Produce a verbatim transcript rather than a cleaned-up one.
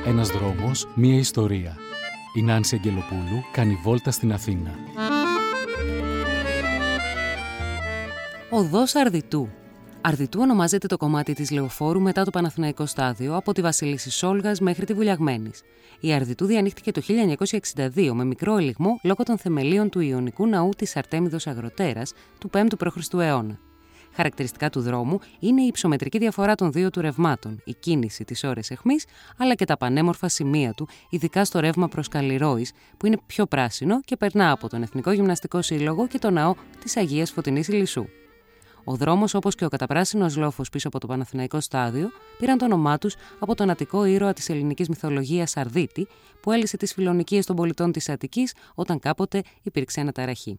Ένας δρόμος, μία ιστορία. Η Νάνση Αγγελοπούλου κάνει βόλτα στην Αθήνα. Οδός Αρδιτού. Αρδιτού ονομάζεται το κομμάτι της Λεωφόρου μετά το Παναθηναϊκό στάδιο, από τη Βασίλισση Σόλγας μέχρι τη Βουλιαγμένης. Η Αρδιτού διανοίχτηκε το χίλια εννιακόσια εξήντα δύο με μικρό ελιγμό λόγω των θεμελίων του Ιωνικού ναού της Αρτέμιδος Αγροτέρας του πέμπτου π.Χ. αιώνα. Χαρακτηριστικά του δρόμου είναι η υψομετρική διαφορά των δύο του ρευμάτων, η κίνηση τις ώρες αιχμής, αλλά και τα πανέμορφα σημεία του, ειδικά στο ρεύμα προς Καλλιρόης, που είναι πιο πράσινο και περνά από τον Εθνικό Γυμναστικό Σύλλογο και τον ναό της Αγίας Φωτεινής Ηλισσού. Ο δρόμος, όπως και ο καταπράσινος λόφος πίσω από το Παναθηναϊκό στάδιο, πήραν το όνομά τους από τον αττικό ήρωα της ελληνικής μυθολογίας Αρδίτη, που έλυσε τις φιλονικίες των πολιτών της Αττικής όταν κάποτε υπήρξε αναταραχή.